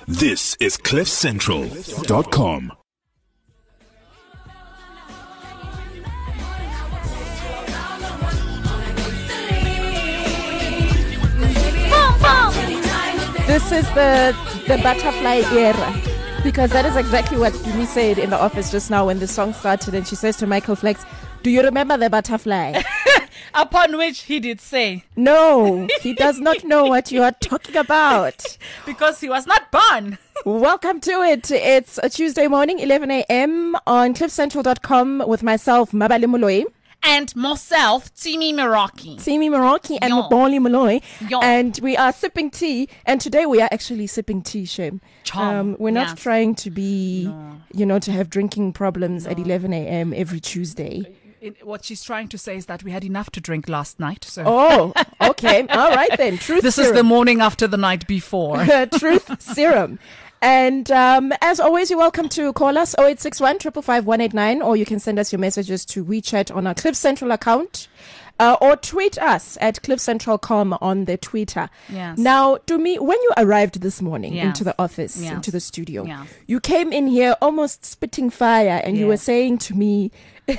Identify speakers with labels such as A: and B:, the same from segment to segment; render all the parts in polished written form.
A: This is CliffCentral.com.
B: This is the butterfly era, because that is exactly what Dumi said in the office just now when the song started, and she says to Michael Flex, "Do you remember the butterfly?"
C: Upon which he did say,
B: "No, he does not know what you are talking about."
C: because he was not born.
B: Welcome to it. It's a Tuesday morning, 11 a.m. on CliffCentral.com with myself, Mabale Moloi.
C: And myself, Timi Meraki.
B: Timi Meraki and
C: Yo.
B: Mabale Moloi.
C: Yo.
B: And we are sipping tea. And today we are actually sipping tea, Shem. We're not
C: Yes.
B: trying to be, to have drinking problems at 11 a.m. every Tuesday.
C: What she's trying to say is that we had enough to drink last night. So
B: Oh, okay. All right then. Truth
C: this
B: serum.
C: is the morning after the night before.
B: Truth serum. And as always, you're welcome to call us 0861 555 189, or you can send us your messages to WeChat on our Cliff Central account, or tweet us at CliffCentral.com on the Twitter.
C: Yes.
B: Now, to me, when you arrived this morning
C: Yes.
B: into the office,
C: Yes.
B: into the studio,
C: Yes.
B: you came in here almost spitting fire, and you were
C: Yes.
B: saying to me,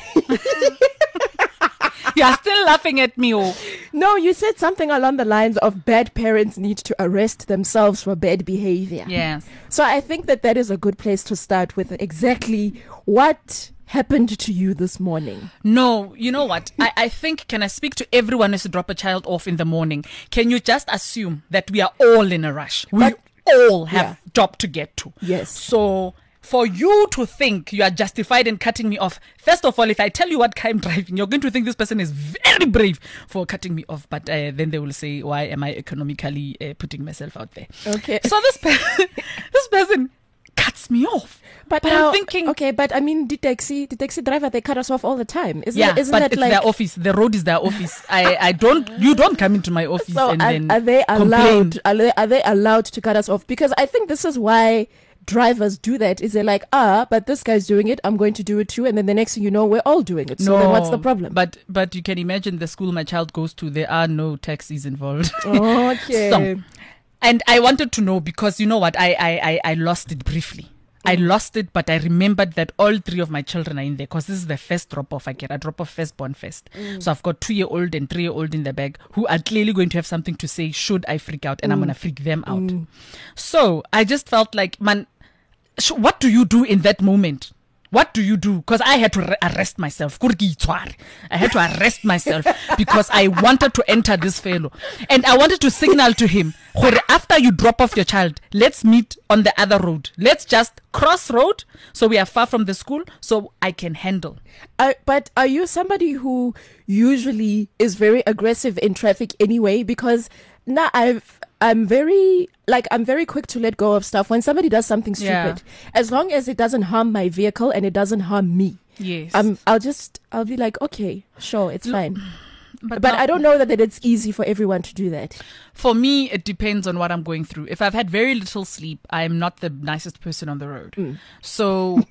C: You are still laughing at me. Oh.
B: no, you said something along the lines of bad parents need to arrest themselves for bad behavior.
C: Yes.
B: So I think that is a good place to start with exactly what happened to you this morning.
C: No, you know what? I think, can I speak to everyone who has to drop a child off in the morning? Can you just assume that we are all in a rush? We all have job to get to.
B: Yes.
C: So for you to think you are justified in cutting me off, first of all, if I tell you what I'm driving, you're going to think this person is very brave for cutting me off. But then they will say, why am I economically putting myself out there?
B: Okay.
C: So this person cuts me off.
B: But
C: But
B: now,
C: I'm thinking,
B: okay, but I mean, the taxi driver, they cut us off all the time. Isn't
C: yeah,
B: isn't
C: but
B: that
C: it's
B: like,
C: their office. The road is their office. You don't come into my office
B: so
C: and
B: are,
C: then
B: are they
C: complain.
B: allowed? Are they allowed to cut us off? Because I think this is why drivers do that. Is they're like, but this guy's doing it, I'm going to do it too, and then the next thing you know, we're all doing it. So then what's the problem?
C: But you can imagine the school my child goes to, there are no taxis involved.
B: Okay.
C: So, and I wanted to know, because you know what, I lost it briefly. I lost it, but I remembered that all three of my children are in there, because this is the first drop-off I get. I drop off firstborn first. So I've got 2-year-old and 3-year-old in the bag who are clearly going to have something to say should I freak out, and I'm going to freak them out. So I just felt like, man, what do you do in that moment? What do you do? Because I had to arrest myself. I had to arrest myself because I wanted to enter this fellow. And I wanted to signal to him, after you drop off your child, let's meet on the other road. Let's just cross road so we are far from the school so I can handle.
B: But are you somebody who usually is very aggressive in traffic anyway? Because now I'm very quick to let go of stuff when somebody does something stupid, as long as it doesn't harm my vehicle and it doesn't harm me.
C: Yes.
B: I'll be like, okay, sure, it's fine. But
C: now,
B: I don't know that it's easy for everyone to do that.
C: For me, it depends on what I'm going through. If I've had very little sleep, I'm not the nicest person on the road. So,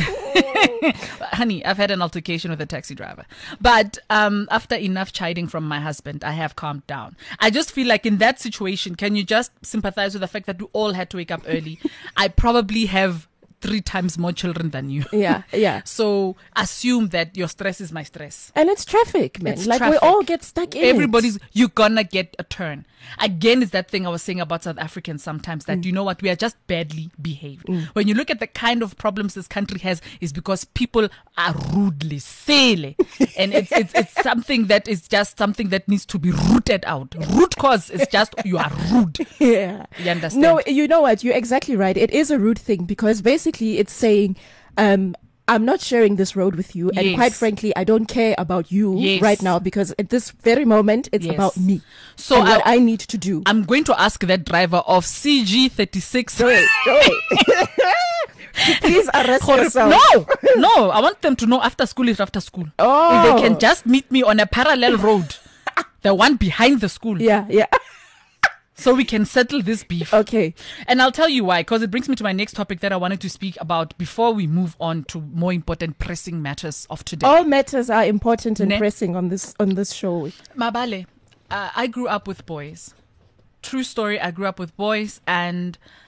C: honey, I've had an altercation with a taxi driver. But after enough chiding from my husband, I have calmed down. I just feel like in that situation, can you just sympathize with the fact that we all had to wake up early? I probably have 3 times more children than you.
B: Yeah.
C: So assume that your stress is my stress.
B: And it's traffic, man.
C: It's
B: like
C: traffic.
B: we all get stuck in
C: You're gonna get a turn. Again, is that thing I was saying about South Africans sometimes, that you know what, we are just badly behaved. When you look at the kind of problems this country has, is because people are rudely silly. And it's something that is just something that needs to be rooted out. Root cause is just you are rude.
B: Yeah.
C: You understand?
B: No, you know what? You're exactly right. It is a rude thing, because basically it's saying, I'm not sharing this road with you. And quite frankly, I don't care about you right now, because at this very moment, it's about me.
C: So
B: and what I need to do.
C: I'm going to ask that driver of CG36.
B: Go ahead. Please arrest yourself.
C: No, I want them to know after school is after school.
B: Oh.
C: If they can just meet me on a parallel road, the one behind the school.
B: Yeah.
C: So we can settle this beef.
B: Okay.
C: And I'll tell you why, because it brings me to my next topic that I wanted to speak about before we move on to more important pressing matters of today.
B: All matters are important and pressing on this show.
C: Mabale, I grew up with boys. True story, I grew up with boys, and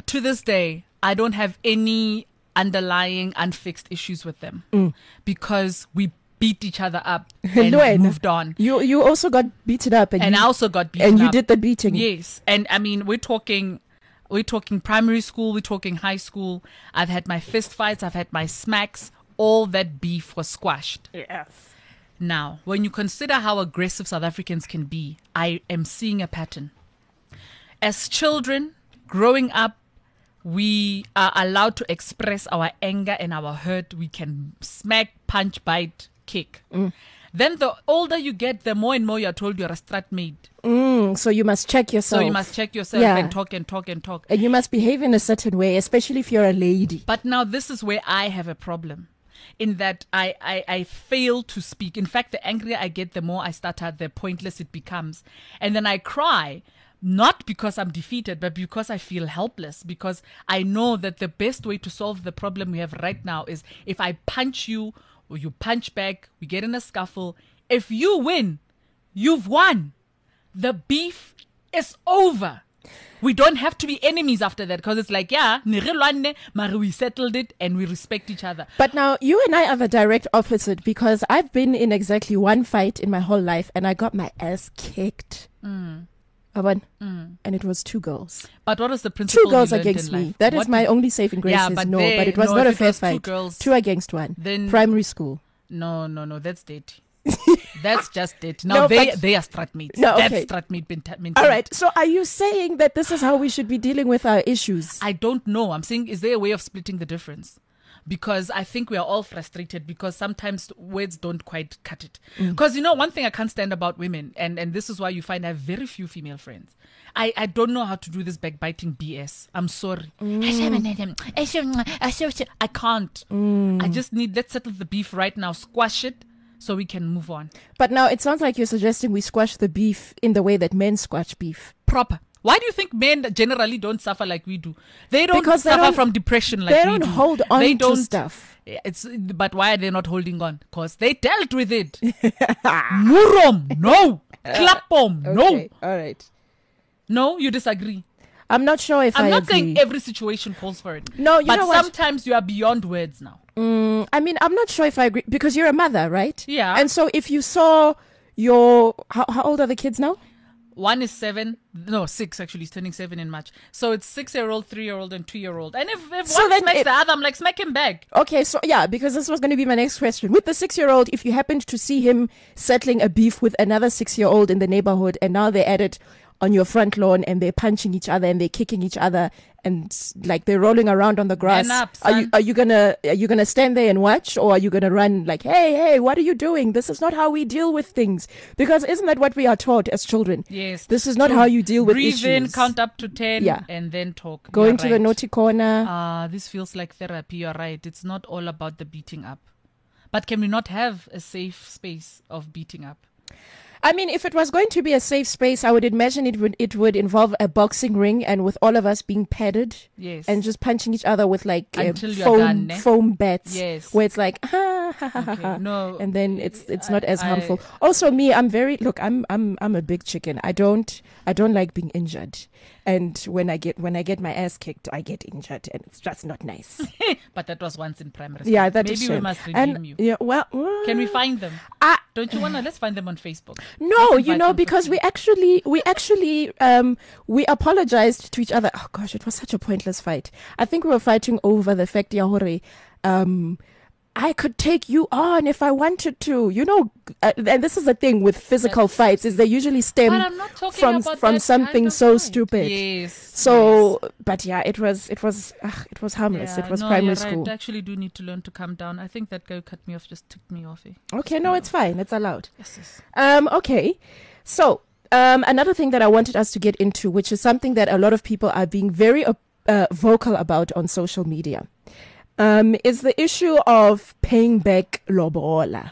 C: to this day, I don't have any underlying unfixed issues with them because we beat each other up and moved on.
B: You also got beaten up,
C: and I also got beaten up.
B: And you did the beating.
C: Yes, and I mean we're talking primary school, we're talking high school. I've had my fist fights, I've had my smacks. All that beef was squashed.
B: Yes.
C: Now, when you consider how aggressive South Africans can be, I am seeing a pattern. As children growing up, we are allowed to express our anger and our hurt. We can smack, punch, bite, kick. Then the older you get, the more and more you're told you're a strat maid.
B: So you must check yourself.
C: And talk and talk and talk.
B: And you must behave in a certain way, especially if you're a lady.
C: But now this is where I have a problem. In that I fail to speak. In fact, the angrier I get, the more I stutter, the pointless it becomes. And then I cry. Not because I'm defeated, but because I feel helpless. Because I know that the best way to solve the problem we have right now is if I punch you or you punch back, we get in a scuffle. If you win, you've won. The beef is over. We don't have to be enemies after that because it's like, yeah, we settled it and we respect each other.
B: But now you and I are the direct opposite because I've been in exactly one fight in my whole life and I got my ass kicked. And it was 2 girls.
C: But what was the principle?
B: 2 girls against me. That is my only saving grace.
C: Yeah,
B: but it was not a fair fight. 2 against 1.
C: Then
B: primary school.
C: No, that's dirty. That's just it. Now they are strat mates.
B: No, okay.
C: That's strat mate mentality.
B: All right. So are you saying that this is how we should be dealing with our issues?
C: I don't know. I'm saying, is there a way of splitting the difference? Because I think we are all frustrated because sometimes words don't quite cut it. Because, one thing I can't stand about women, and this is why you find I have very few female friends. I don't know how to do this backbiting BS. I'm sorry. I can't. I just need, let's settle the beef right now, squash it so we can move on.
B: But now it sounds like you're suggesting we squash the beef in the way that men squash beef.
C: Proper. Why do you think men generally don't suffer like we do? They don't suffer from depression like we do.
B: They don't hold on to stuff.
C: But why are they not holding on? Because they dealt with it. Murom, no. Klapom, no.
B: Okay. All right.
C: No, you disagree.
B: I'm not sure if
C: I'm not
B: agree.
C: saying every situation calls for it.
B: No,
C: but sometimes you are beyond words now.
B: I mean, I'm not sure if I agree because you're a mother, right?
C: Yeah.
B: And so if you saw your how old are the kids now?
C: One is 6 actually. He's turning 7 in March. So it's 6-year-old, 3-year-old, and 2-year-old. And if one smacks the other, I'm like, smack him back.
B: Okay, so yeah, because this was going to be my next question. With the 6-year-old, if you happened to see him settling a beef with another 6-year-old in the neighborhood, and now they're at it on your front lawn and they're punching each other and they're kicking each other and like they're rolling around on the grass. Are you gonna stand there and watch, or are you gonna run like, hey, what are you doing? This is not how we deal with things. Because isn't that what we are taught as children?
C: Yes.
B: This is not how you deal with issues.
C: Breathe in, count up to 10, and then talk.
B: Go into the naughty corner.
C: This feels like therapy. You're right. It's not all about the beating up. But can we not have a safe space of beating up?
B: I mean, if it was going to be a safe space, I would imagine it would involve a boxing ring and with all of us being padded.
C: Yes.
B: And just punching each other with like
C: foam
B: bats.
C: Yes.
B: Where it's like, ha, ha, ha, ha.
C: No.
B: And then it's not as harmful. Also me, I'm a big chicken. I don't like being injured. And when I get my ass kicked, I get injured, and it's just not nice.
C: But that was once in primary school.
B: Yeah, that is
C: Maybe we must redeem you.
B: Yeah, well,
C: can we find them? Don't you wanna? Let's find them on Facebook.
B: No, because we actually we apologized to each other. Oh gosh, it was such a pointless fight. I think we were fighting over the fact, Yahore, I could take you on if I wanted to, and this is the thing with physical fights, is they usually stem from something so stupid.
C: Yes.
B: So, yes. But yeah, it was harmless.
C: Yeah,
B: it was primary school.
C: I actually do need to learn to calm down. I think that guy cut me off, just ticked me off.
B: Okay, no, it's fine. It's allowed.
C: Yes.
B: Okay. So, another thing that I wanted us to get into, which is something that a lot of people are being very vocal about on social media. Is the issue of paying back lobola.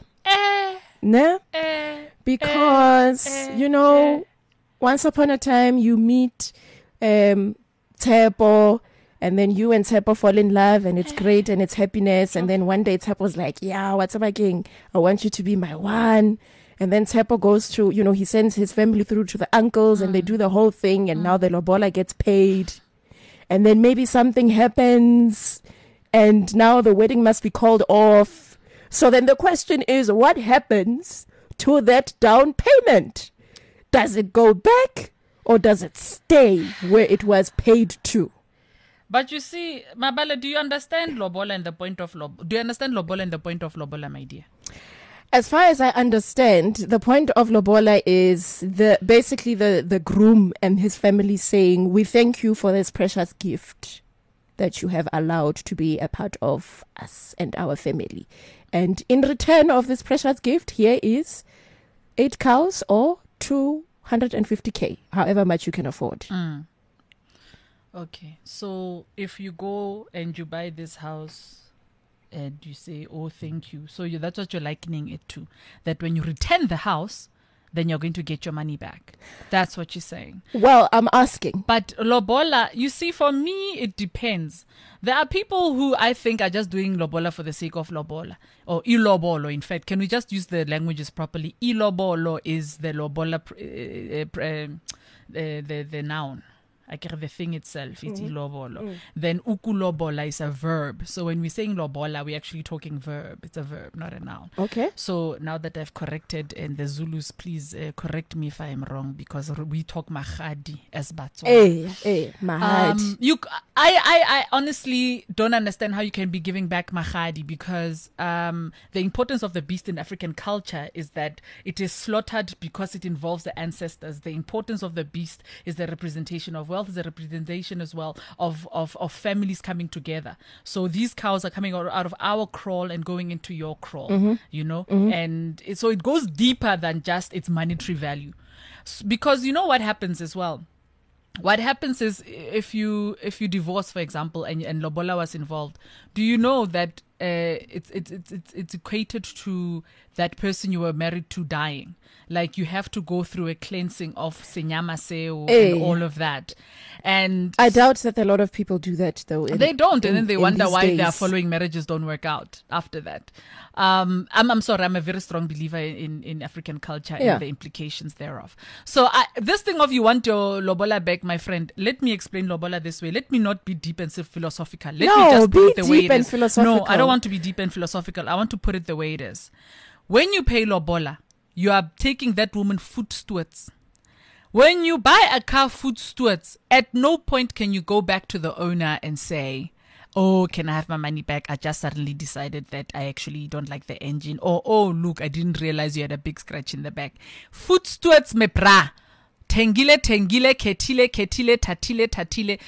B: Because, once upon a time you meet Tshepo, and then you and Tshepo fall in love, and it's great and it's happiness. And then one day Tshepo's like, yeah, what's up again? I want you to be my one. And then Tshepo goes to, he sends his family through to the uncles and they do the whole thing. And now the lobola gets paid. and then maybe something happens and now the wedding must be called off. So then the question is, what happens to that down payment? Does it go back or does it stay where it was paid to?
C: But you see, Mabala, do you understand lobola and the point of lobola? Do you understand lobola and the point of lobola, my dear?
B: As far as I understand, the point of lobola is basically the groom and his family saying, we thank you for this precious gift that you have allowed to be a part of us and our family. And in return of this precious gift, here is 8 cows or 250K, however much you can afford.
C: Okay, so if you go and you buy this house and you say, oh, thank you. So that's what you're likening it to. That when you return the house, then you're going to get your money back. That's what you're saying.
B: Well, I'm asking.
C: But lobola, you see, for me, it depends. There are people who I think are just doing lobola for the sake of lobola. Or ilobolo, in fact. Can we just use the languages properly? Ilobolo is the lobola, the noun. The thing itself, it's ilobolo. Then ukulobola is a verb. So when we're saying lobola, we're actually talking verb. It's a verb, not a noun.
B: Okay.
C: So now that I've corrected, and the Zulus, please correct me if I am wrong, because we talk mahadi as Batswana.
B: Mahadi.
C: I honestly don't understand how you can be giving back mahadi, because the importance of the beast in African culture is that it is slaughtered because it involves the ancestors. The importance of the beast is the representation of wealth, is a representation as well of families coming together. So these cows are coming out of our kraal and going into your kraal, you know, and so it goes deeper than just its monetary value, because you know what happens as well. What happens is if you divorce, for example, and lobola was involved, do you know that it's equated to that person you were married to dying? Like you have to go through a cleansing of senyama seo and all of that. And
B: I doubt that a lot of people do that though.
C: They don't, and then they wonder why
B: days.
C: their following marriages don't work out after that. I'm sorry, I'm a very strong believer in African culture and the implications thereof. So this thing of you want your lobola back, my friend, let me explain lobola this way. Let me not be deep and philosophical. Let me just put it the way it is. No, I don't want to be deep and philosophical. I want to put it the way it is. When you pay lobola, you are taking that woman foot stewards. When you buy a car foot stewards, at no point can you go back to the owner and say, oh, can I have my money back? I just suddenly decided that I actually don't like the engine. Or, oh, look, I didn't realize you had a big scratch in the back. Foot stewards me bra. Tengile, ketile, tatile.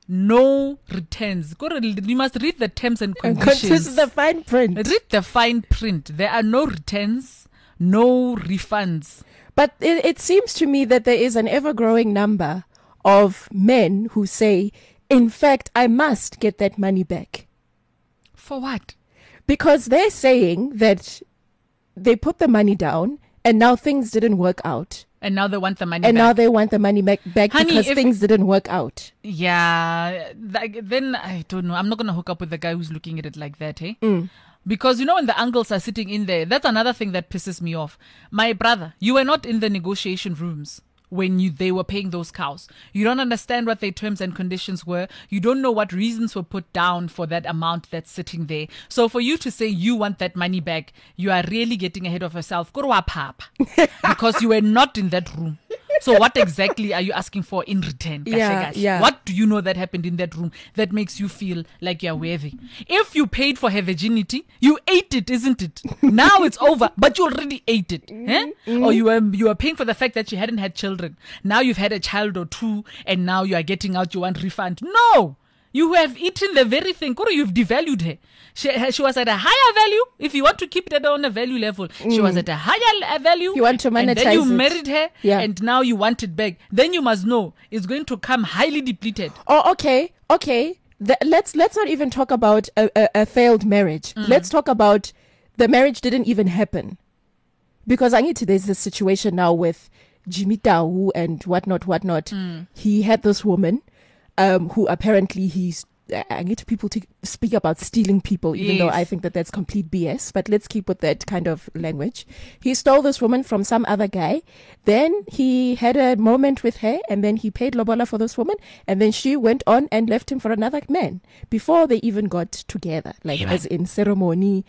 C: No returns. You must read the terms and conditions.
B: This is the fine print.
C: Read the fine print. There are no returns, no refunds.
B: But it seems to me that there is an ever-growing number of men who say, in fact, I must get that money back.
C: For what?
B: Because they're saying that they put the money down and now things didn't work out.
C: And now they want the money back.
B: And now they want the money back
C: Honey,
B: because things didn't work out.
C: Yeah. Then I don't know. I'm not going to hook up with the guy who's looking at it like that, eh? Because, you know, when the uncles are sitting in there, that's another thing that pisses me off. My brother, you were not in the negotiation rooms when they were paying those cows. You don't understand what their terms and conditions were. You don't know what reasons were put down for that amount that's sitting there. So for you to say you want that money back, you are really getting ahead of yourself. Because you were not in that room. So what exactly are you asking for in return?
B: Yeah.
C: What do you know that happened in that room that makes you feel like you're worthy? If you paid for her virginity, you ate it, isn't it? Now it's over, but you already ate it. Or you were paying for the fact that she hadn't had children. Now you've had a child or two, and now you are getting out, you want refund. No! You have eaten the very thing. Kuro, you've devalued her. She was at a higher value. If you want to keep it on a value level, she was at a higher value.
B: You want to monetize
C: and then you
B: it.
C: married her, and now you want it back. Then you must know it's going to come highly depleted.
B: Oh, okay. Let's not even talk about a failed marriage. Let's talk about the marriage didn't even happen. Because there's this situation now with Jimmy Tau and whatnot. He had this woman who apparently he I need people to speak about stealing people, even though I think that that's complete BS. But let's keep with that kind of language. He stole this woman from some other guy. Then he had a moment with her, and then he paid lobola for this woman, and then she went on and left him for another man before they even got together, like as in ceremony,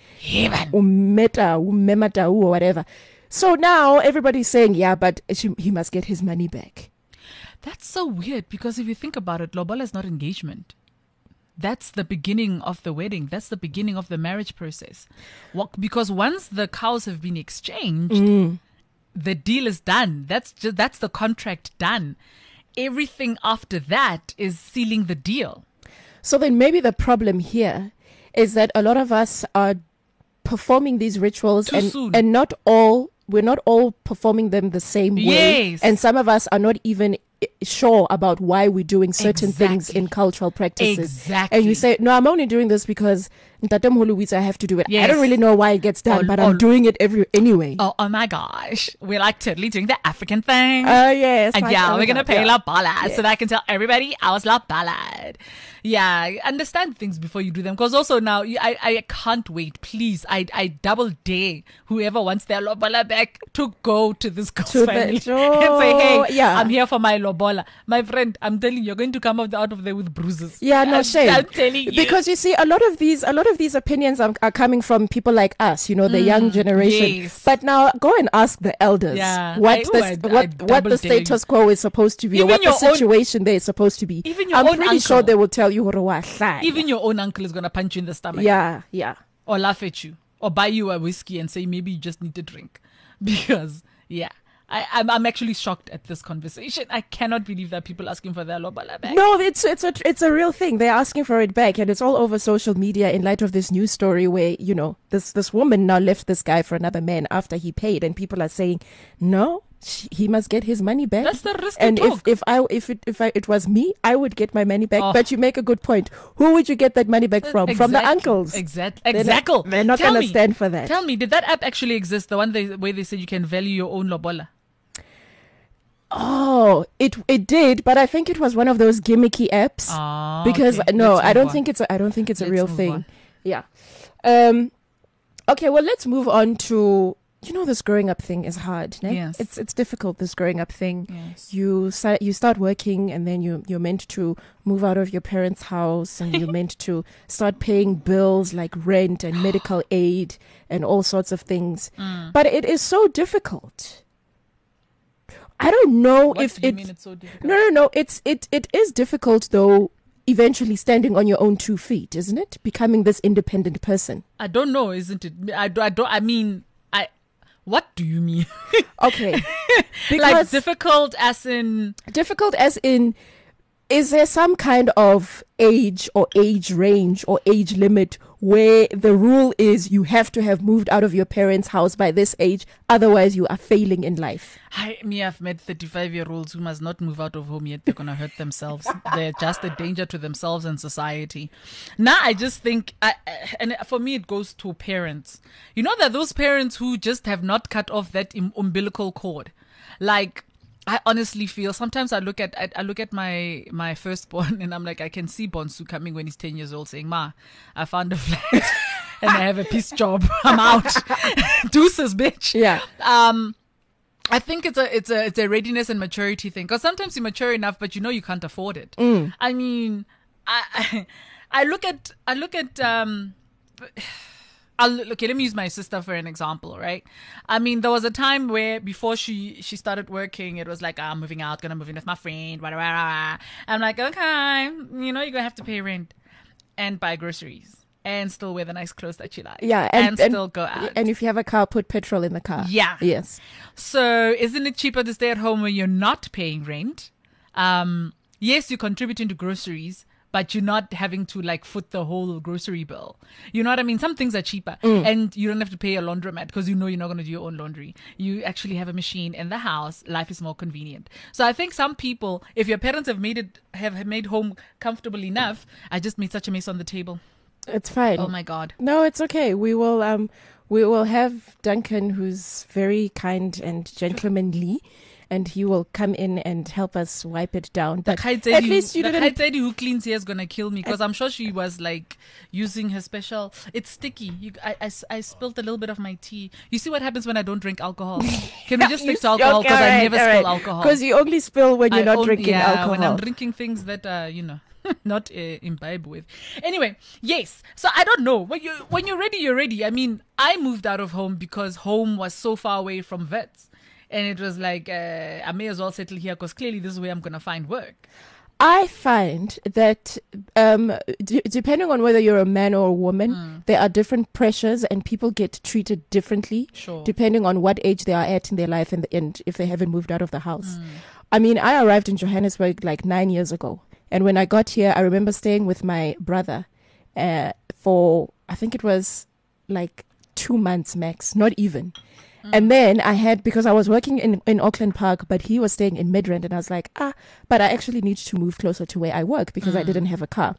B: umemata or whatever. So now everybody's saying, yeah, but he must get his money back.
C: That's so weird, because if you think about it, lobola is not engagement. That's the beginning of the wedding. That's the beginning of the marriage process. Because once the cows have been exchanged, the deal is done. That's the contract done. Everything after that is sealing the deal.
B: So then maybe the problem here is that a lot of us are performing these rituals and we're not all performing them the same way.
C: Yes.
B: And some of us are not even sure about why we're doing certain things in cultural practices.
C: Exactly.
B: And you say, no, I'm only doing this because Ntate Mhuluwitsa, I have to do it.
C: Yes.
B: I don't really know why it gets done, but I'm doing it anyway.
C: Oh my gosh. We're like totally doing the African thing.
B: Yes.
C: And we're going to pay La Bala
B: Yeah.
C: so that I can tell everybody I was La Ballad. Yeah, understand things before you do them. Because also now, I can't wait. Please, I double dare whoever wants their lobola back to go to this girl's family and say, hey, I'm here for my lobola. My friend, I'm telling you, you're going to come out of there with bruises.
B: Yeah, no shame.
C: I'm telling you.
B: Because you see, a lot of these opinions are coming from people like us, the young generation.
C: Yes.
B: But now go and ask the elders what the status quo is supposed to be, or what the situation there is supposed to be.
C: Even your
B: I'm
C: own
B: pretty
C: uncle.
B: sure they will tell you.
C: Even your own uncle is going to punch you in the stomach.
B: Yeah.
C: Or laugh at you. Or buy you a whiskey and say maybe you just need a drink. Because, I'm actually shocked at this conversation. I cannot believe that people asking for their lobola back.
B: No, it's a real thing. They're asking for it back, and it's all over social media in light of this news story where this woman now left this guy for another man after he paid, and people are saying no. He must get his money back.
C: That's the risk.
B: And if it was me, I would get my money back. But you make a good point. Who would you get that money back from? From the uncles.
C: Exactly.
B: They're not going to stand for that.
C: Tell me, did that app actually exist? The one where they said you can value your own lobola?
B: Oh, it did, but I think it was one of those gimmicky apps. Because
C: okay.
B: I don't think it's a real thing.
C: On.
B: Yeah. Okay, well, let's move on to. This growing up thing is hard. Ne?
C: Yes.
B: It's difficult, this growing up thing.
C: Yes.
B: You start working, and then you're meant to move out of your parents' house, and you're meant to start paying bills like rent and medical aid and all sorts of things. But it is so difficult. I don't know
C: What
B: if
C: do you mean it's so difficult?
B: No. It is difficult though. Eventually standing on your own 2 feet, isn't it? Becoming this independent person.
C: I don't know, isn't it? I mean, what do you mean?
B: Okay.
C: Like difficult as in,
B: is there some kind of age or age range or age limit where the rule is you have to have moved out of your parents' house by this age, otherwise you are failing in life?
C: I've met 35-year-olds who must not move out of home yet. They're going to hurt themselves. They're just a danger to themselves and society. Now, I just think, and for me, it goes to parents. You know, that those parents who just have not cut off that umbilical cord. Like, I honestly feel sometimes I look at my firstborn and I'm like, I can see Bonsu coming when he's 10 years old saying, Ma, I found a flat and I have a piece job. I'm out. Deuces, bitch.
B: Yeah.
C: I think it's a readiness and maturity thing, because sometimes you're mature enough, but you can't afford it. I mean, I look at okay, let me use my sister for an example, right? I mean, there was a time where before she started working, it was like, I'm moving out, gonna move in with my friend, blah, blah, blah. I'm like, okay, you're gonna have to pay rent and buy groceries and still wear the nice clothes that you like.
B: Yeah,
C: and still go out.
B: And if you have a car, put petrol in the car.
C: Yeah.
B: Yes.
C: So isn't it cheaper to stay at home when you're not paying rent? Yes, you're contributing to groceries, but you're not having to foot the whole grocery bill. You know what I mean? Some things are cheaper and you don't have to pay a laundromat because you're not going to do your own laundry. You actually have a machine in the house. Life is more convenient. So I think some people, if your parents have made home comfortable enough, I just made such a mess on the table.
B: It's fine.
C: Oh my God.
B: No, it's okay. We will have Duncan, who's very kind and gentlemanly, and he will come in and help us wipe it down. But
C: at
B: least you
C: the
B: didn't.
C: lady who cleans here is gonna kill me because I'm sure she was like using her special. It's sticky. I spilled a little bit of my tea. You see what happens when I don't drink alcohol? Can we just stick to alcohol because I never spill alcohol?
B: Because you only spill when you're not drinking alcohol.
C: When I'm drinking things that not imbibe with. Anyway, yes. So I don't know. When you're ready, you're ready. I mean, I moved out of home because home was so far away from vets. And it was like, I may as well settle here because clearly this is where I'm going to find work.
B: I find that depending on whether you're a man or a woman, there are different pressures and people get treated differently depending on what age they are at in their life and if they haven't moved out of the house. I mean, I arrived in Johannesburg like 9 years ago. And when I got here, I remember staying with my brother for, I think it was like 2 months max, not even. And then because I was working in Auckland Park, but he was staying in Midrand, and I was like, but I actually need to move closer to where I work because I didn't have a car.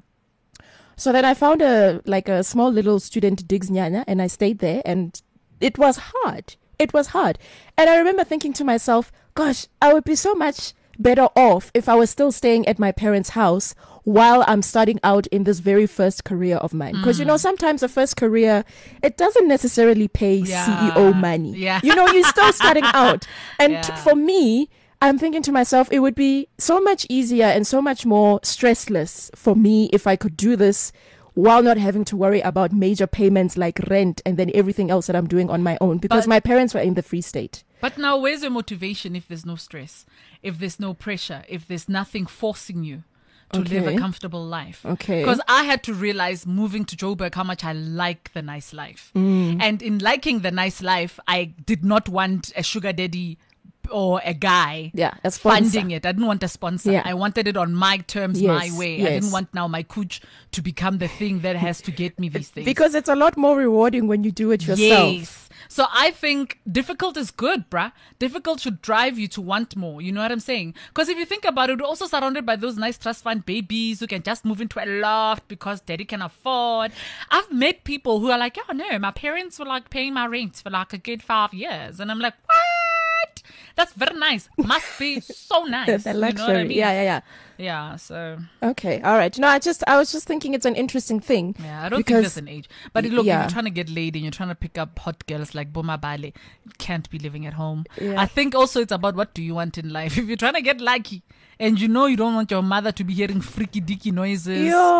B: So then I found a small little student digs nyanya, and I stayed there, and it was hard. It was hard. And I remember thinking to myself, gosh, I would be so much better off if I was still staying at my parents' house while I'm starting out in this very first career of mine. Because, sometimes the first career, it doesn't necessarily pay CEO money.
C: Yeah.
B: You're still starting out. And for me, I'm thinking to myself, it would be so much easier and so much more stressless for me if I could do this while not having to worry about major payments like rent and then everything else that I'm doing on my own because my parents were in the Free State.
C: But now where's your motivation if there's no stress, if there's no pressure, if there's nothing forcing you to live a comfortable life?
B: Okay.
C: Because I had to realize moving to Joburg how much I like the nice life. And in liking the nice life, I did not want a sugar daddy or a guy
B: a sponsor.
C: Funding it. I didn't want a sponsor. I wanted it on my terms, my way. I didn't want now my cooch to become the thing that has to get me these things.
B: Because it's a lot more rewarding when you do it yourself.
C: Yes. So I think difficult is good, bruh. Difficult should drive you to want more. You know what I'm saying? Because if you think about it, we're also surrounded by those nice trust fund babies who can just move into a loft because daddy can afford. I've met people who are like, oh no, my parents were like paying my rent for like a good 5 years. And I'm like, what? That's very nice. Must be so nice.
B: The luxury.
C: You know what I mean?
B: Yeah.
C: Yeah, so.
B: Okay, all right. No, I was just thinking it's an interesting thing.
C: Yeah, I don't think there's an age. But look, if you're trying to get laid and you're trying to pick up hot girls like Boma Bale, you can't be living at home.
B: Yeah.
C: I think also it's about what do you want in life. If you're trying to get lucky and you don't want your mother to be hearing freaky dicky noises,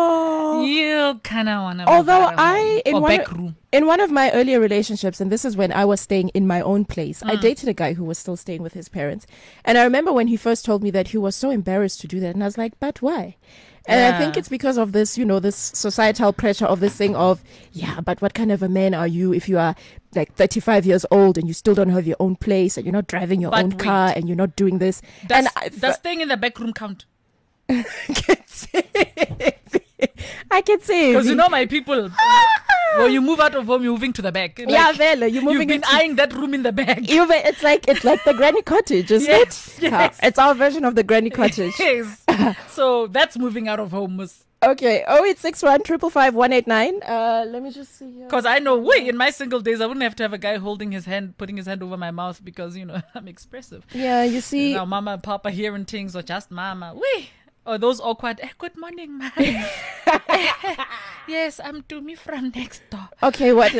C: you kind of want to.
B: Although in one of my earlier relationships, and this is when I was staying in my own place, I dated a guy who was still staying with his parents. And I remember when he first told me that he was so embarrassed to do that. And I was like, but why? And I think it's because of this, this societal pressure of this thing of, but what kind of a man are you if you are like 35 years old and you still don't have your own place and you're not driving your own car and you're not doing this?
C: Does staying in the back room count?
B: I can say
C: because my people. When you move out of home, you're moving to the back.
B: Like, Vela, you're moving.
C: You've been eyeing that room in the back.
B: It's like the granny cottage, isn't it?
C: Yes.
B: It's our version of the granny cottage.
C: Yes. So that's moving out of home.
B: Okay. 0861 555 189. Let me just see here.
C: Because I know, in my single days, I wouldn't have to have a guy holding his hand, putting his hand over my mouth because I'm expressive.
B: Yeah, you see.
C: Now, mama and papa hearing things, or just mama. Or those awkward, good morning, man. Yes, I'm Tumi from next door.
B: Okay, what?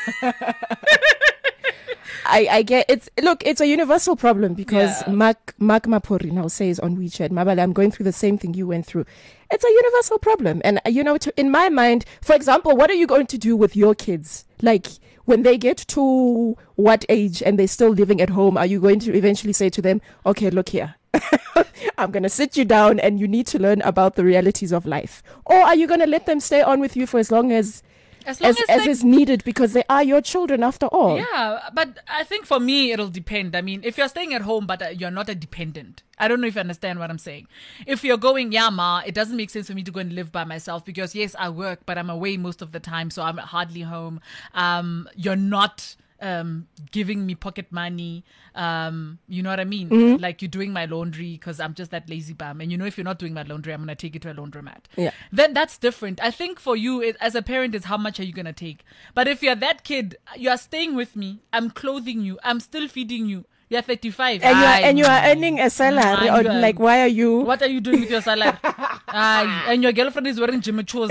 B: I get it's a universal problem because Mark Mapori now says on WeChat, Mabale, I'm going through the same thing you went through. It's a universal problem. And, in my mind, for example, what are you going to do with your kids? Like, when they get to what age and they're still living at home, are you going to eventually say to them, okay, look here, I'm going to sit you down and you need to learn about the realities of life? Or are you going to let them stay on with you for as long as is needed because they are your children after all?
C: Yeah, but I think for me, it'll depend. I mean, if you're staying at home, but you're not a dependent, I don't know if you understand what I'm saying. If you're going, it doesn't make sense for me to go and live by myself because, yes, I work, but I'm away most of the time, so I'm hardly home. You're not giving me pocket money. You know what I mean?
B: Mm-hmm.
C: Like you're doing my laundry because I'm just that lazy bum. And if you're not doing my laundry, I'm going to take it to a laundromat.
B: Yeah.
C: Then that's different. I think for you as a parent is how much are you going to take? But if you're that kid, you are staying with me. I'm clothing you. I'm still feeding you. You're 35.
B: And you are earning a salary. Or like, why are you?
C: What are you doing with your salary? And your girlfriend is wearing Jimmy Choos.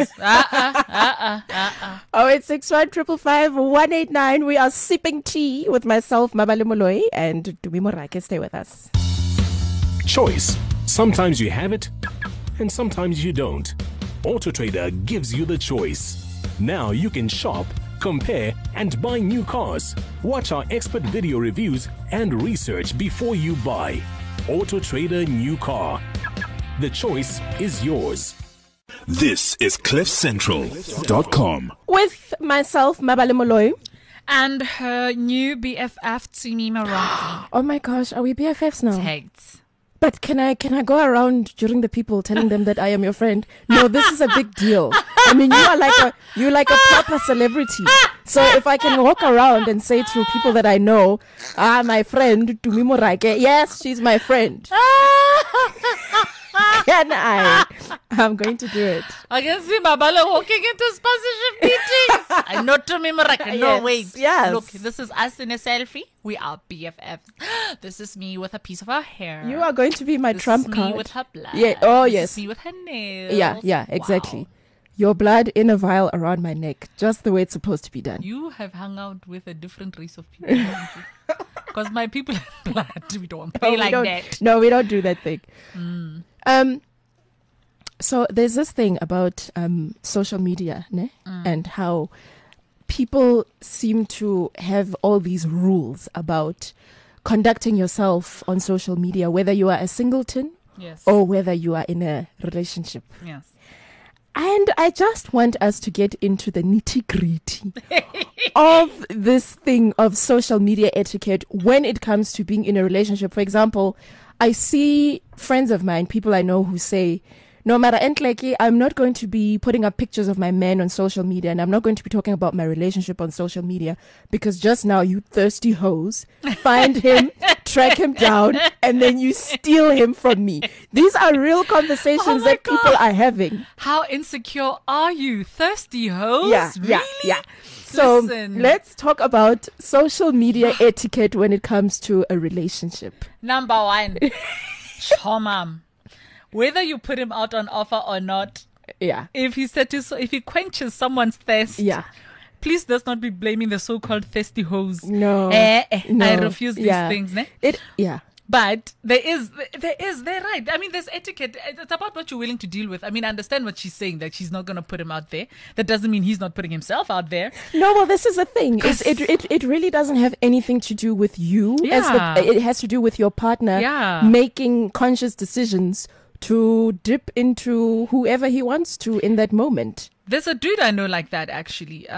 B: 0861 We are sipping tea with myself, Mabale Moloi, and Dumi Morake. Stay with us.
A: Choice. Sometimes you have it, and sometimes you don't. AutoTrader gives you the choice. Now you can shop, compare, and buy new cars. Watch our expert video reviews and research before you buy. AutoTrader New Car. The choice is yours. This is CliffCentral.com.
B: With myself, Mabale Moloi.
C: And her new BFF, Tumi Morake.
B: Oh my gosh, are we BFFs now?
C: Tagged.
B: But can I go around during the people telling them that I am your friend? No, this is a big deal. I mean, you're like a proper celebrity. So if I can walk around and say to people that I know, my friend Tumi Morake, yes, she's my friend. Can I? I'm going to do it.
C: I can see Mabale walking into sponsorship meetings. I know Tumi Morake. No,
B: Yes,
C: wait.
B: yes.
C: Look, this is us in a selfie. We are BFFs. This is me with a piece of her hair.
B: You are going to be my
C: This
B: trump
C: is
B: card.
C: me with her blood.
B: Yeah. Oh,
C: This
B: yes.
C: is me with her nails.
B: Yeah, exactly.
C: Wow.
B: Your blood in a vial around my neck, just the way it's supposed to be done.
C: You have hung out with a different race of people. Because my people have blood. We don't play
B: we
C: like
B: don't,
C: that.
B: No, we don't do that thing. So there's this thing about social media, ne? And how people seem to have all these rules about conducting yourself on social media, whether you are a singleton
C: Yes.
B: or whether you are in a relationship.
C: Yes.
B: And I just want us to get into the nitty-gritty of this thing of social media etiquette when it comes to being in a relationship. For example, I see friends of mine, people I know, who say, no matter Entleki, I'm not going to be putting up pictures of my man on social media, and I'm not going to be talking about my relationship on social media, because just now you thirsty hoes find him, track him down, and then you steal him from me. These are real conversations that people are having.
C: How insecure are you? Thirsty hoes?
B: Yeah.
C: Really?
B: So
C: Listen.
B: let's talk about social media etiquette when it comes to a relationship.
C: Number one, Chomam. Whether you put him out on offer or not,
B: Yeah.
C: if he quenches someone's thirst,
B: Yeah.
C: please let's not be blaming the so-called thirsty hoes.
B: No. No.
C: I refuse these
B: Yeah.
C: things. Ne?
B: Yeah.
C: But they're right. I mean, there's etiquette. It's about what you're willing to deal with. I mean, I understand what she's saying, that she's not going to put him out there. That doesn't mean he's not putting himself out there.
B: No, well, this is the thing. It really doesn't have anything to do with you.
C: Yeah.
B: It has to do with your partner making conscious decisions to dip into whoever he wants to in that moment.
C: There's a dude I know like that, actually.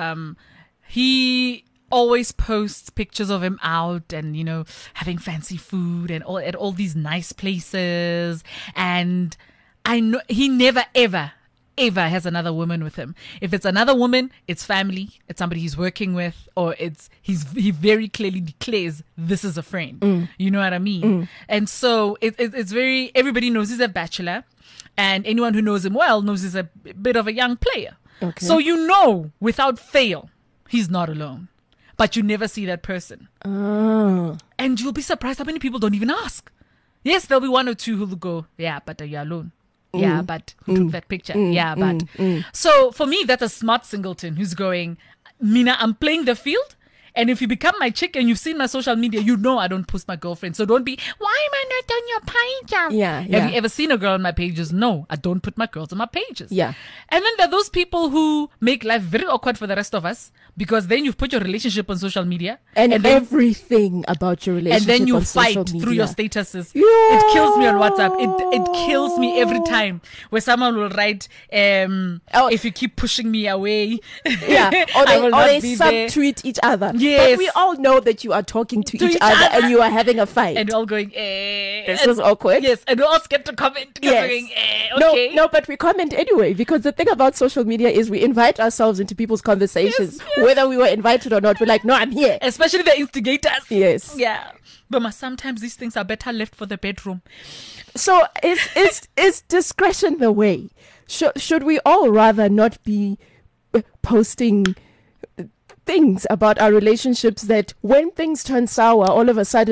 C: He always posts pictures of him out and, you know, having fancy food and at all these nice places. And I know he never, ever has another woman with him. If it's another woman, it's family, it's somebody he's working with, or he very clearly declares this is a friend. You know what I mean? And so it's very, everybody knows he's a bachelor, and anyone who knows him well knows he's a bit of a young player.
B: Okay.
C: So you know without fail he's not alone, but you never see that person.
B: Oh.
C: And you'll be surprised how many people don't even ask. Yes, there'll be one or two who'll go, yeah, but are you alone? Yeah, but who took that picture? Yeah, but. So for me, that's a smart singleton who's going, Mina, I'm playing the field. And if you become my chick and you've seen my social media, you know I don't post my girlfriend. So don't be, why am I not on your pages?
B: Yeah.
C: Have you ever seen a girl on my pages? No, I don't put my girls on my pages.
B: Yeah.
C: And then there are those people who make life very awkward for the rest of us, because then you've put your relationship on social media.
B: And
C: then,
B: everything about your relationship
C: and then you
B: on
C: fight
B: social media.
C: through your statuses.
B: Yeah.
C: It kills me on WhatsApp. It kills me every time where someone will write, if you keep pushing me away,
B: Yeah, or
C: I
B: they,
C: will
B: or
C: not
B: they
C: be there.
B: subtweet each other.
C: Yes.
B: But we all know that you are talking to each
C: each
B: other
C: other.
B: and you are having a fight.
C: And we're all going,
B: This is awkward.
C: Yes, and we're all scared to comment.
B: Yes.
C: Going, okay.
B: No, but we comment anyway, because the thing about social media is we invite ourselves into people's conversations, whether we were invited or not. We're like, no, I'm here.
C: Especially the instigators.
B: Yes.
C: Yeah. But sometimes these things are better left for the bedroom.
B: So is discretion the way? Should we all rather not be posting things about our relationships that when things turn sour, all of a sudden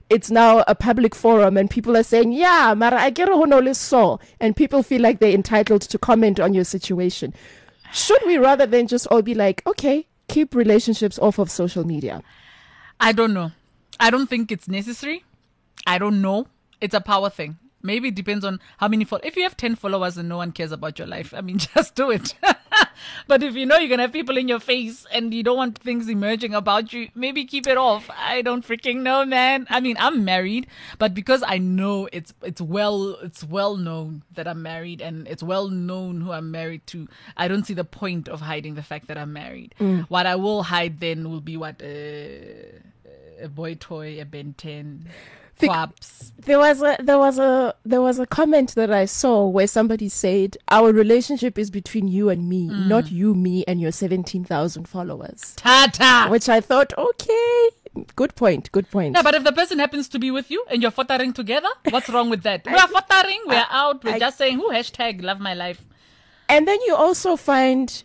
B: it's now a public forum and people are saying, yeah, mara I get a so, and people feel like they're entitled to comment on your situation. Should we rather than just all be like, okay, keep relationships off of social media?
C: I don't know. I don't think it's necessary. I don't know. It's a power thing. Maybe it depends on how many if you have 10 followers and no one cares about your life, I mean, just do it. But if you know you're going to have people in your face and you don't want things emerging about you, maybe keep it off. I don't freaking know, man. I mean, I'm married, but because I know it's well known that I'm married and it's well known who I'm married to, I don't see the point of hiding the fact that I'm married. What I will hide then will be a boy toy, a Ben 10.
B: There was a comment that I saw where somebody said, our relationship is between you and me, not you, me, and your 17,000 followers.
C: Ta-ta!
B: Which I thought, okay, good point.
C: Yeah, but if the person happens to be with you and you're fottering together, what's wrong with that? We're fottering, we're out, we're just saying, hashtag love my life.
B: And then you also find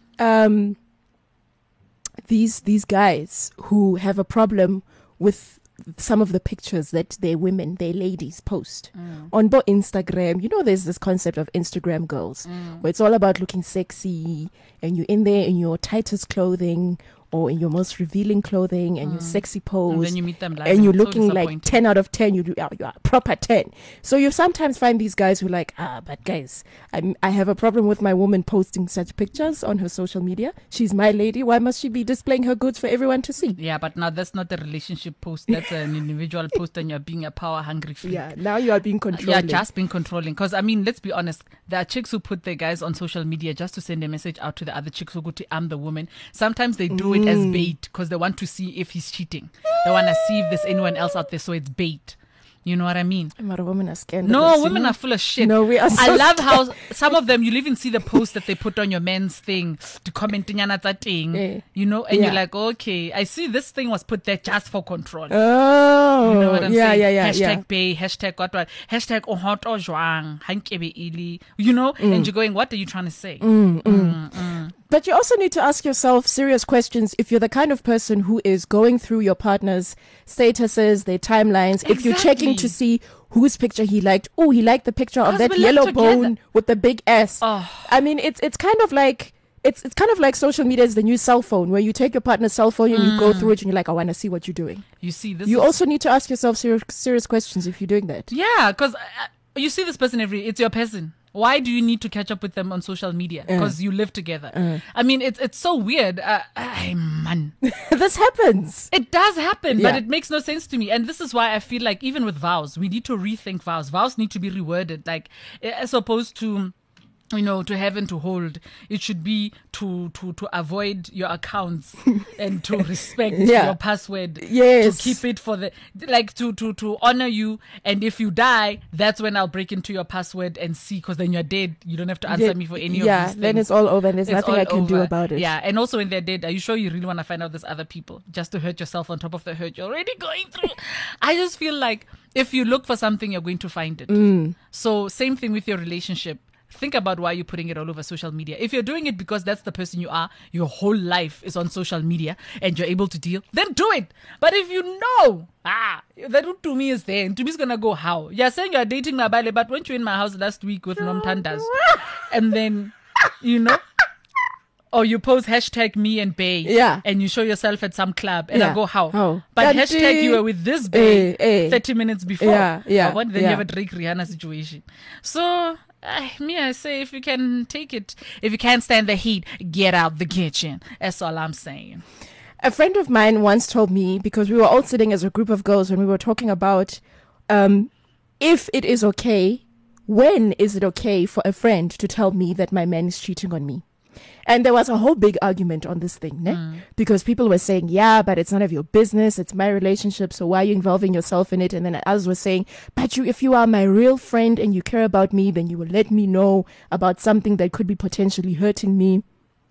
B: these guys who have a problem with some of the pictures that their ladies post on both Instagram. You know, there's this concept of Instagram girls where it's all about looking sexy and you're in there in your tightest clothing or in your most revealing clothing and your sexy pose.
C: And then you meet them live
B: and you're looking like 10 out of 10. You are a proper 10. So you sometimes find these guys who are like, but guys, I have a problem with my woman posting such pictures on her social media. She's my lady. Why must she be displaying her goods for everyone to see?
C: Yeah, but now that's not a relationship post. That's an individual post and you're being a power hungry freak.
B: Yeah, now you are being controlling.
C: Yeah, just being controlling. Because, I mean, let's be honest. There are chicks who put their guys on social media just to send a message out to the other chicks who go to, I'm the woman. Sometimes they do it as bait because they want to see if he's cheating. They want to see if there's anyone else out there, so it's bait. You know what I mean?
B: Women are scandalous.
C: No, women are full of shit.
B: No, we are so
C: I love how some of them, you'll even see the post that they put on your men's thing to comment, you know, and you're like, okay, I see this thing was put there just for control.
B: Oh,
C: you know what I'm saying?
B: Yeah.
C: Hashtag bay, hashtag what, hashtag ohot o jwang, hankebe ili, you know, and you're going, what are you trying to say?
B: But you also need to ask yourself serious questions if you're the kind of person who is going through your partner's statuses, their timelines, if you're checking to see whose picture he liked. Oh, he liked the picture of that yellow bone with the big S. I mean, it's kind of like it's kind of like social media is the new cell phone, where you take your partner's cell phone and you go through it and you're like, I want to see what you're doing.
C: You see,
B: you also need to ask yourself serious questions if you're doing that.
C: Yeah, because you see this person it's your person. Why do you need to catch up with them on social media? Because you live together. I mean, it's so weird. Man.
B: This happens.
C: It does happen, but it makes no sense to me. And this is why I feel like even with vows, we need to rethink vows. Vows need to be reworded. Like, as opposed to, you know, to have and to hold, it should be to avoid your accounts and to respect your password.
B: Yes.
C: To keep it for to honor you. And if you die, that's when I'll break into your password and see, because then you're dead. You don't have to answer me for any of these things.
B: Yeah, then it's all over and there's nothing I can do about it.
C: Yeah, and also when they're dead, are you sure you really want to find out there's other people just to hurt yourself on top of the hurt you're already going through? I just feel like if you look for something, you're going to find it. So same thing with your relationship. Think about why you're putting it all over social media. If you're doing it because that's the person you are, your whole life is on social media and you're able to deal, then do it. But if you know, that to me is there, and to me is going to go how? You're saying you're dating Nabale, but weren't you in my house last week with Nomtandas? And then, you know, or you post hashtag me and Bay, and you show yourself at some club, and I go how? But hashtag you were with this Bay 30 minutes before. Then you have a Drake Rihanna situation. So I say, if you can take it, if you can't stand the heat, get out the kitchen. That's all I'm saying.
B: A friend of mine once told me, because we were all sitting as a group of girls and we were talking about if it is okay, when is it okay for a friend to tell me that my man is cheating on me? And there was a whole big argument on this thing, because people were saying, yeah, but it's none of your business. It's my relationship. So why are you involving yourself in it? And then others were saying, but if you are my real friend and you care about me, then you will let me know about something that could be potentially hurting me.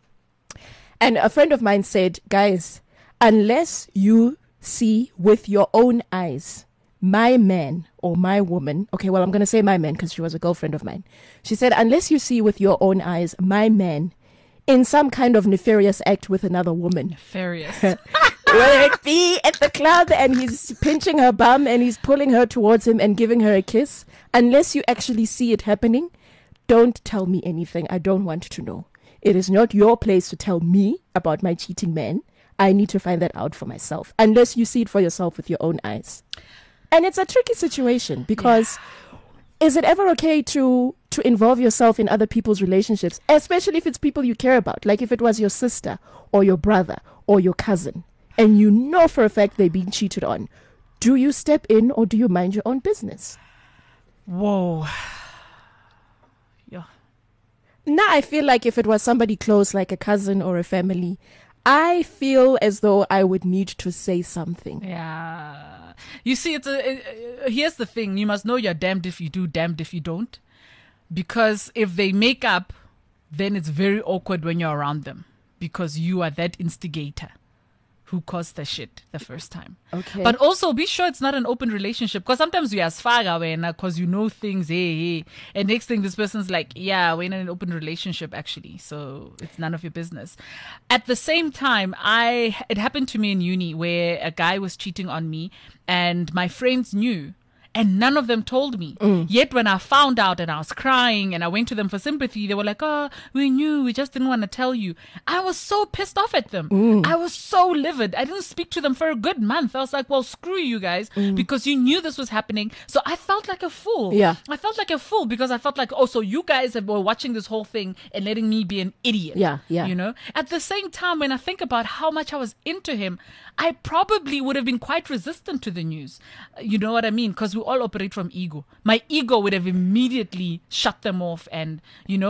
B: And a friend of mine said, guys, unless you see with your own eyes, my man or my woman, okay, well, I'm going to say my man because she was a girlfriend of mine. She said, unless you see with your own eyes, my man in some kind of nefarious act with another woman.
C: Nefarious.
B: Whether it be at the club and he's pinching her bum and he's pulling her towards him and giving her a kiss, unless you actually see it happening, don't tell me anything. I don't want to know. It is not your place to tell me about my cheating man. I need to find that out for myself, unless you see it for yourself with your own eyes. And it's a tricky situation because is it ever okay to involve yourself in other people's relationships, especially if it's people you care about? Like if it was your sister or your brother or your cousin, and you know for a fact they're being cheated on. Do you step in or do you mind your own business?
C: Whoa. Yeah.
B: Now I feel like if it was somebody close, like a cousin or a family, I feel as though I would need to say something.
C: Yeah. You see, here's the thing. You must know you're damned if you do, damned if you don't. Because if they make up, then it's very awkward when you're around them. Because you are that instigator who caused the shit the first time.
B: Okay.
C: But also be sure it's not an open relationship, because sometimes we as faga because you know things, hey, and next thing this person's like, yeah, we're in an open relationship actually, so it's none of your business. At the same time, it happened to me in uni where a guy was cheating on me and my friends knew. And none of them told me. Yet when I found out and I was crying and I went to them for sympathy, they were like, oh, we knew, we just didn't want to tell you. I was so pissed off at them. I was so livid. I didn't speak to them for a good month. I was like, well, screw you guys, because you knew this was happening. So I felt like a fool.
B: Yeah.
C: I felt like a fool because I felt like, oh, so you guys were watching this whole thing and letting me be an idiot.
B: Yeah.
C: You know? At the same time, when I think about how much I was into him, I probably would have been quite resistant to the news. You know what I mean? Because we all operate from ego. My ego would have immediately shut them off, and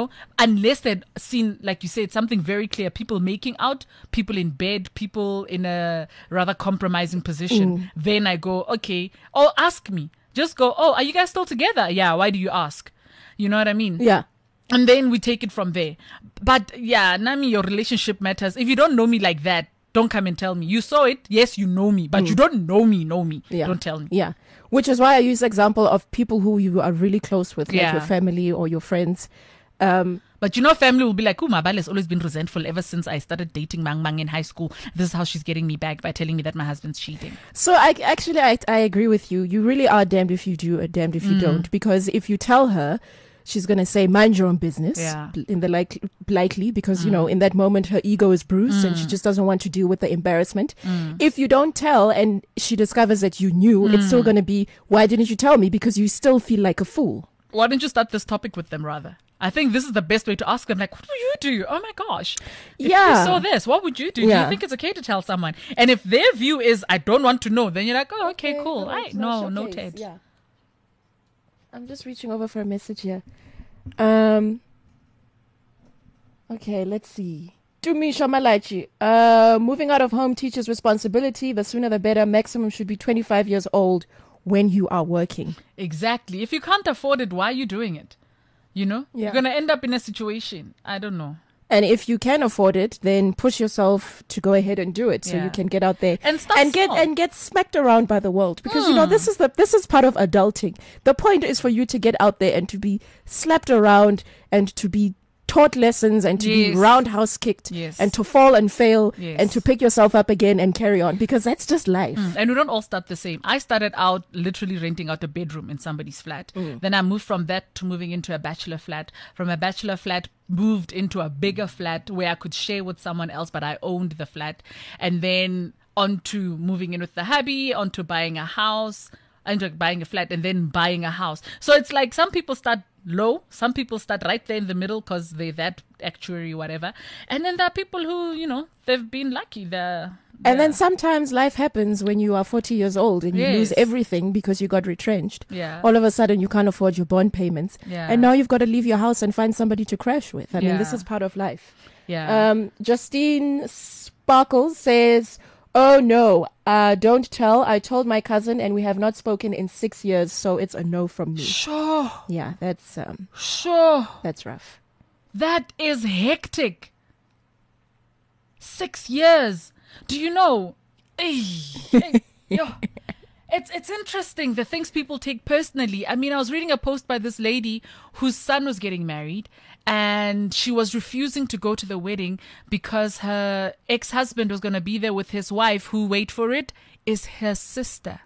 C: unless they'd seen, like you said, something very clear, people making out, people in bed, people in a rather compromising position, then I go, okay, or ask me. Just go, oh, are you guys still together? Yeah, why do you ask? You know what I mean?
B: Yeah.
C: And then we take it from there. But yeah, Nami, your relationship matters. If you don't know me like that, don't come and tell me. You saw it. Yes, you know me, but you don't know me.
B: Yeah.
C: Don't tell me.
B: Yeah. Which is why I use the example of people who you are really close with, like
C: Yeah.
B: your family or your friends.
C: But family will be like, Mabale has always been resentful ever since I started dating Mang Mang in high school. This is how she's getting me back, by telling me that my husband's cheating.
B: So I agree with you. You really are damned if you do or damned if you don't. Because if you tell her, she's going to say, mind your own business.
C: Yeah.
B: In the likely, because, in that moment, her ego is bruised and she just doesn't want to deal with the embarrassment. If you don't tell and she discovers that you knew, it's still going to be, why didn't you tell me? Because you still feel like a fool.
C: Why don't you start this topic with them rather? I think this is the best way to ask them, like, what do you do? Oh my gosh. If you saw this, what would you do? Do you think it's okay to tell someone? And if their view is, I don't want to know, then you're like, oh, okay, cool. Noted.
B: Yeah. I'm just reaching over for a message here. Okay, let's see. Tumisha Malachi. Moving out of home teaches responsibility. The sooner the better. Maximum should be 25 years old when you are working.
C: Exactly. If you can't afford it, why are you doing it? You're going to end up in a situation. I don't know.
B: And if you can afford it, then push yourself to go ahead and do it, so you can get out there
C: and
B: get smacked around by the world. Because this is part of adulting. The point is for you to get out there and to be slapped around and to be taught lessons and to be roundhouse kicked and to fall and fail and to pick yourself up again and carry on, because that's just life.
C: And we don't all start the same. I started out literally renting out a bedroom in somebody's flat. Then I moved from that to moving into a bachelor flat. From a bachelor flat, moved into a bigger flat where I could share with someone else, but I owned the flat. And then onto moving in with the hubby, onto buying a house, into buying a flat, and then buying a house. So it's like some people start low, some people start right there in the middle because they're that actuary, whatever. And then there are people who, they've been lucky. And
B: then sometimes life happens when you are 40 years old and you lose everything because you got retrenched.
C: Yeah.
B: All of a sudden you can't afford your bond payments.
C: Yeah.
B: And now you've got to leave your house and find somebody to crash with. I mean, this is part of life.
C: Yeah.
B: Justine Sparkles says, oh no, don't tell. I told my cousin and we have not spoken in 6 years, so it's a no from me.
C: Sure.
B: Yeah, that's
C: Sure.
B: that's rough.
C: That is hectic. 6 years. Do you know? It's interesting the things people take personally. I mean, I was reading a post by this lady whose son was getting married and she was refusing to go to the wedding because her ex-husband was going to be there with his wife, who, wait for it, is her sister.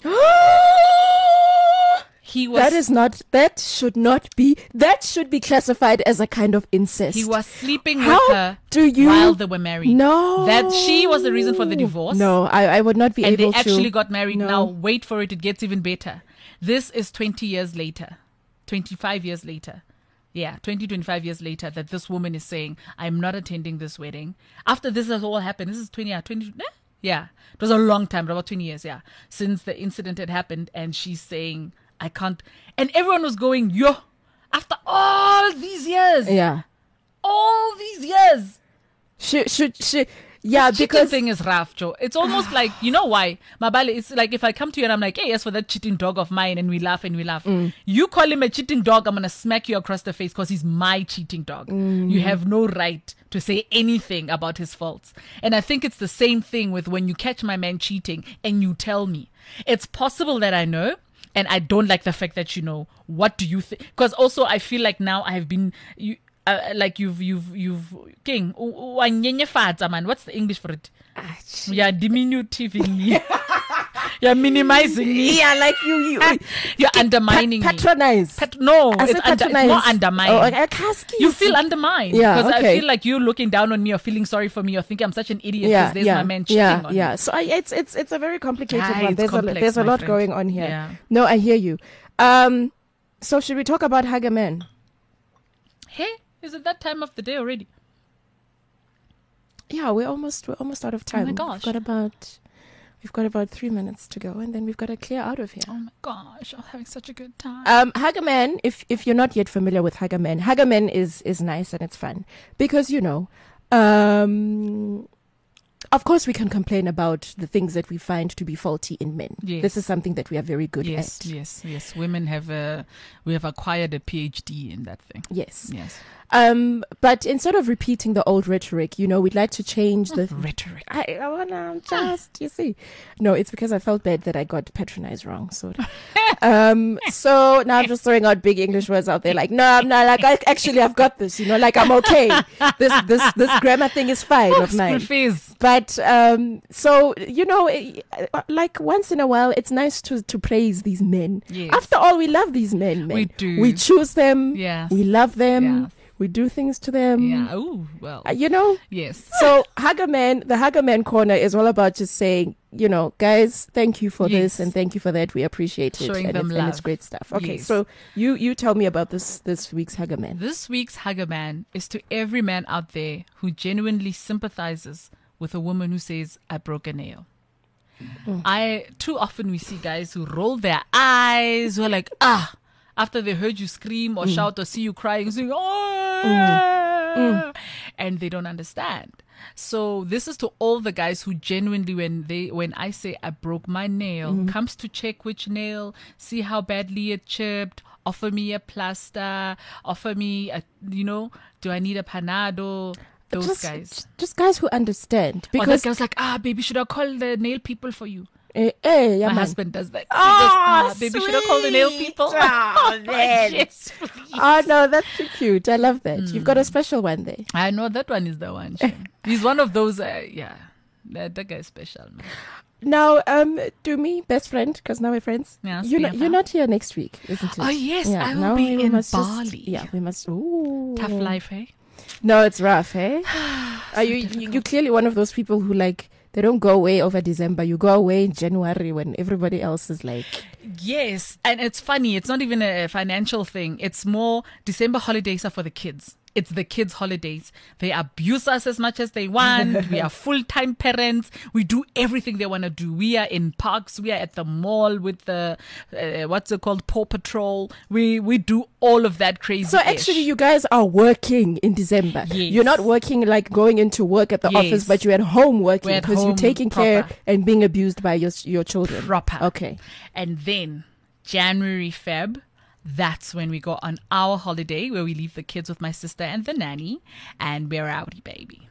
B: That should be classified as a kind of incest.
C: He was sleeping with her while they were married.
B: No.
C: That she was the reason for the divorce.
B: No, I would not be able to.
C: And they actually got married.
B: No.
C: Now, wait for it, it gets even better. This is 20 years later, 25 years later. Yeah, 25 years later that this woman is saying, I'm not attending this wedding. After this has all happened, this is 20, yeah. It was a long time, about 20 years, yeah, since the incident had happened. And she's saying, I can't. And everyone was going, yo, after all these years.
B: Yeah.
C: All these years.
B: Yeah,
C: the
B: because
C: thing is rough, Joe. It's almost like, you know why? Mabale, it's like if I come to you and I'm like, hey, yes, for that cheating dog of mine, and we laugh. You call him a cheating dog, I'm going to smack you across the face because he's my cheating dog. You have no right to say anything about his faults. And I think it's the same thing with when you catch my man cheating and you tell me. It's possible that I know. And I don't like the fact that you know. What do you think? Because also I feel like now I have been like you've king man. What's the English for it? Yeah, diminutiving me. You're minimizing me.
B: Yeah, like
C: you're undermining me.
B: Patronize.
C: No, it's not undermining. You feel undermined.
B: Yeah,
C: because
B: okay.
C: I feel like you're looking down on me or feeling sorry for me or thinking I'm such an idiot because there's my man cheating on me.
B: Yeah, so it's a very complicated one.
C: Complex,
B: there's a lot
C: friend.
B: going on here.
C: Yeah.
B: No, I hear you. So should we talk about Hagerman?
C: Hey, is it that time of the day already?
B: Yeah, we're almost out of time.
C: Oh my gosh.
B: We've got about 3 minutes to go, and then we've got to clear out of here.
C: Oh my gosh, I'm having such a good time.
B: Hagerman, if you're not yet familiar with Hagerman is nice and it's fun because, you know, of course we can complain about the things that we find to be faulty in men.
C: Yes.
B: This is something that we are very good at.
C: Yes. Women we have acquired a PhD in that thing.
B: Yes.
C: But
B: instead of repeating the old rhetoric, you know, we'd like to change the
C: rhetoric.
B: I wanna you see. No, it's because I felt bad that I got patronized wrong. So now I'm just throwing out big English words out there. Like, no, I'm not. Like, I've got this. You know, like I'm okay. This grammar thing is fine of mine.
C: School fees.
B: But so you know, like once in a while, it's nice to praise these men.
C: Yes.
B: After all, we love these men.
C: We do.
B: We choose them.
C: Yes.
B: We love them.
C: Yeah.
B: We do things to them.
C: Yeah. Oh, well.
B: You know?
C: Yes.
B: So the Hagerman corner is all about just saying, you know, guys, thank you for this and thank you for that. We appreciate it.
C: Showing them love.
B: And it's great stuff. Okay,
C: yes.
B: so you tell me about this week's Hagerman.
C: This week's Hagerman is to every man out there who genuinely sympathizes with a woman who says, I broke a nail. Too often we see guys who roll their eyes, who are like, after they heard you scream or shout or see you crying, saying, and they don't understand. So this is to all the guys who genuinely, when I say I broke my nail, comes to check which nail, see how badly it chipped, offer me a plaster, offer me do I need a Panado? Those guys.
B: Just guys who understand.
C: Because
B: Because
C: that guy's like, baby, should I call the nail people for you?
B: yeah,
C: My
B: man.
C: husband does that. He goes, baby, should I call the nail people?
B: Oh, man.
C: Yes, please.
B: Oh no, that's so cute. I love that. You've got a special one there.
C: I know that one is the one. Shem. He's one of those. That guy's special, man.
B: Now, do me, best friend, because now we're friends.
C: Yes,
B: you're
C: BFF.
B: not here next week, isn't it?
C: Oh yes,
B: Yeah,
C: I will
B: now
C: be
B: we
C: in
B: must
C: Bali.
B: we must. Ooh.
C: Tough life, hey?
B: No, it's rough, eh? Are you clearly one of those people who like they don't go away over December. You go away in January when everybody else is like.
C: Yes, and it's funny. It's not even a financial thing. It's more December holidays are for the kids. It's the kids' holidays. They abuse us as much as they want. We are full-time parents. We do everything they want to do. We are in parks. We are at the mall with the, what's it called, Paw Patrol. We do all of that crazy.
B: So actually you guys are working in December.
C: Yes.
B: You're not working like going into work at the office, but you're at home working
C: We're at
B: because you're
C: home
B: taking care
C: proper.
B: and being abused by your children.
C: Proper.
B: Okay.
C: And then January, Feb, that's when we go on our holiday where we leave the kids with my sister and the nanny and we're rowdy, baby.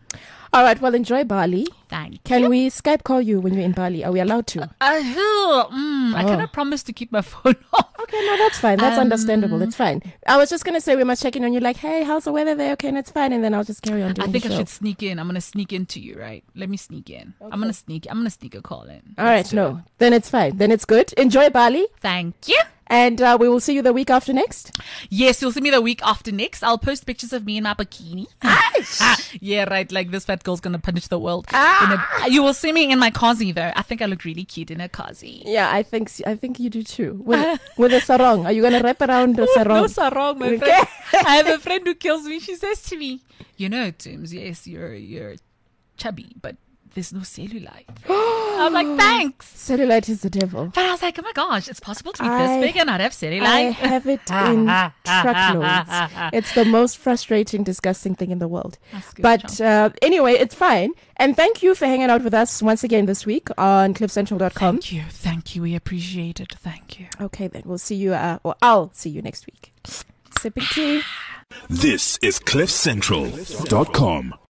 B: All right, well, enjoy Bali.
C: Thank
B: Can we Skype call you when you're in Bali? Are we allowed to?
C: I cannot promise to keep my phone off.
B: Okay, no, that's fine. That's understandable. It's fine. I was just going to say we must check in on you like, hey, how's the weather there? Okay, and it's fine. And then I'll just carry on doing
C: I think
B: the show.
C: I should sneak in. I'm going to sneak into you, right? Let me sneak in. Okay. I'm going to sneak a call in.
B: All right, no. Then it's fine. Then it's good. Enjoy Bali.
C: Thank you.
B: And we will see you the week after next.
C: Yes, you'll see me the week after next. I'll post pictures of me in my bikini. Yeah, right. Like this fat girl's going to punish the world. You will see me in my kazi though. I think I look really cute in a kazi.
B: Yeah, I think you do too. With a sarong. Are you going to wrap around the sarong?
C: No sarong, my friend. I have a friend who kills me. She says to me, you know, Tooms, yes, you're chubby, but there's no cellulite. I was like, thanks.
B: Cellulite is the devil.
C: But I was like, oh my gosh, it's possible to be this big and not have cellulite.
B: I have it in truckloads. It's the most frustrating, disgusting thing in the world. But anyway, it's fine. And thank you for hanging out with us once again this week on cliffcentral.com.
C: Thank you. We appreciate it. Thank you.
B: Okay, then we'll see you, or I'll see you next week. Sipping tea.
A: This is cliffcentral.com.